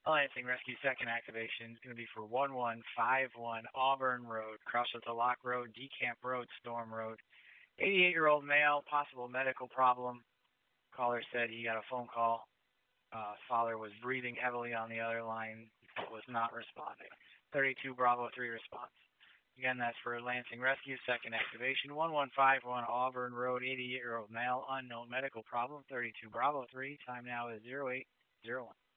Lansing Rescue second activation is going to be for 1151 Auburn Road, Crossroads to Lock Road, Decamp Road, Storm Road. 88-year-old male, possible medical problem. Caller said he got a phone call. Father was breathing heavily on the other line, was not responding. 32 Bravo 3 response. Again, that's for Lansing Rescue, second activation, 1151 Auburn Road, 88-year-old male, unknown medical problem, 32 Bravo 3. Time now is 0801.